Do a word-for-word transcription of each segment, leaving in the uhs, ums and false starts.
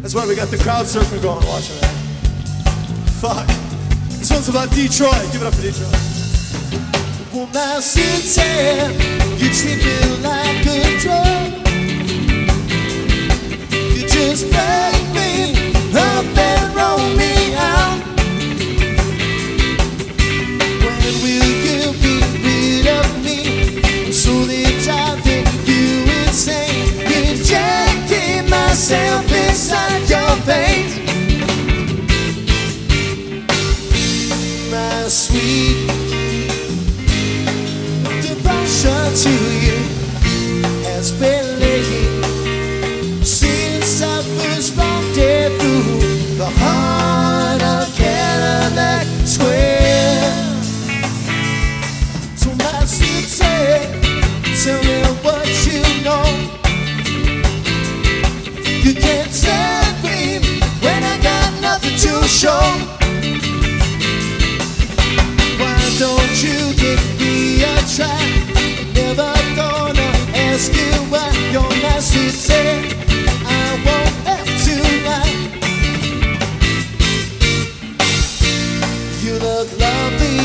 That's why we got the crowd surfing going, watching that. Fuck. This one's about Detroit. Give it up for Detroit. Well, my city, you treat me like a drug. You just break me up and roll me out. When will you be rid of me? I'm slowly driving you insane, injecting myself inside your veins. My sweet devotion to you has been laying since I first walked it through the heart of Cadillac Square. So my city, tell me what you know. You can't tell me when I got nothing to show. Why don't you give me a try? I'm never gonna ask you why you're my city. I won't have to lie. You look lovely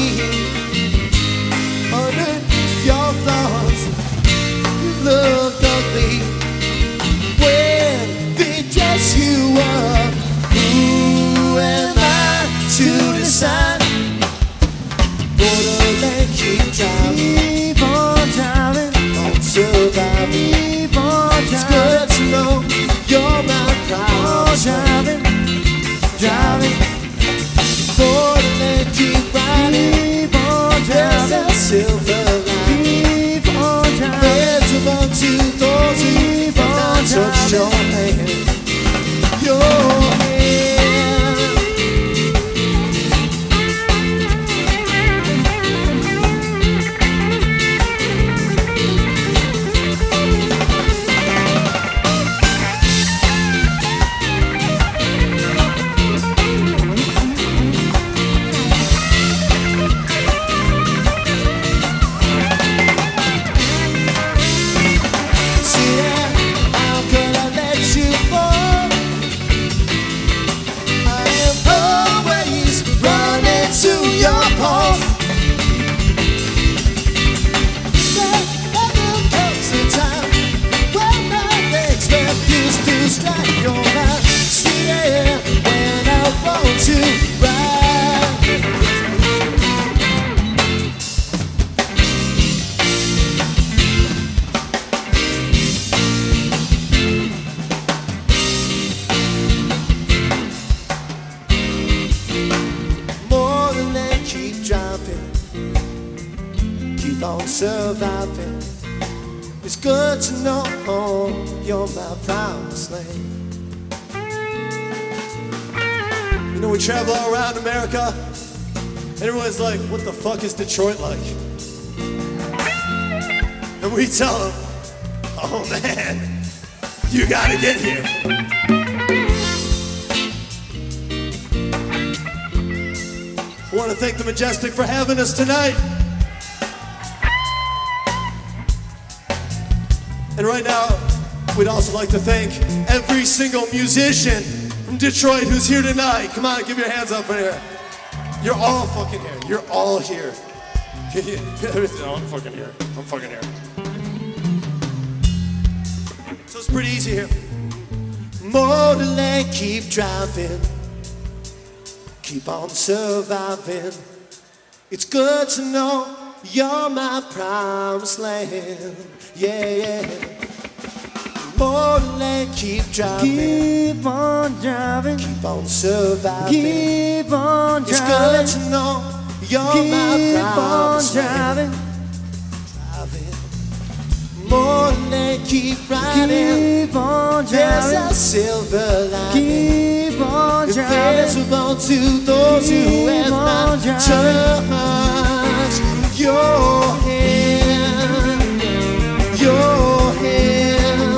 underneath your flaws. You look ugly when they dress you up. Who am I to decide? Borderland, keep driving, keep on driving, on surviving, keep on driving. It's good to know you're my promise. Driving, driving. Borderland, keep riding, keep on driving. There's a silver line, keep on driving. There's a love to those who keep on touch your hand, your hand. Surviving. It's good to know you're my promised land. You know, we travel all around America, and everyone's like, what the fuck is Detroit like? And we tell them, oh man, you gotta get here. I want to thank the Majestic for having us tonight. And right now, we'd also like to thank every single musician from Detroit who's here tonight. Come on, give your hands up in here. You're all fucking here. You're all here. I'm fucking here. I'm fucking here. So it's pretty easy here. Borderland, keep driving, keep on surviving. It's good to know you're my promised land. Yeah, yeah. Borderland, keep driving, keep on driving, keep on surviving. Keep on driving. It's good to know you're keep my promised on driving. land. Driving. Borderland, keep riding. Keep on driving. There's a silver line. Keep on driving. Invisible to those keep who have not touched your hand, your hand,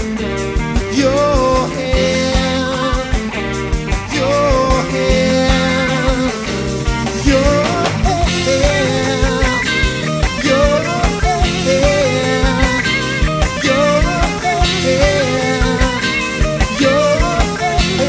your hand, your hand, your hand, your hand, your hand, your hand.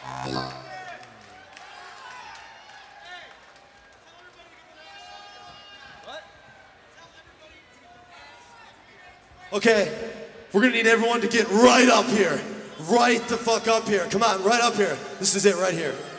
Okay, we're gonna need everyone to get right up here. Right the fuck up here. Come on, right up here. This is it right here.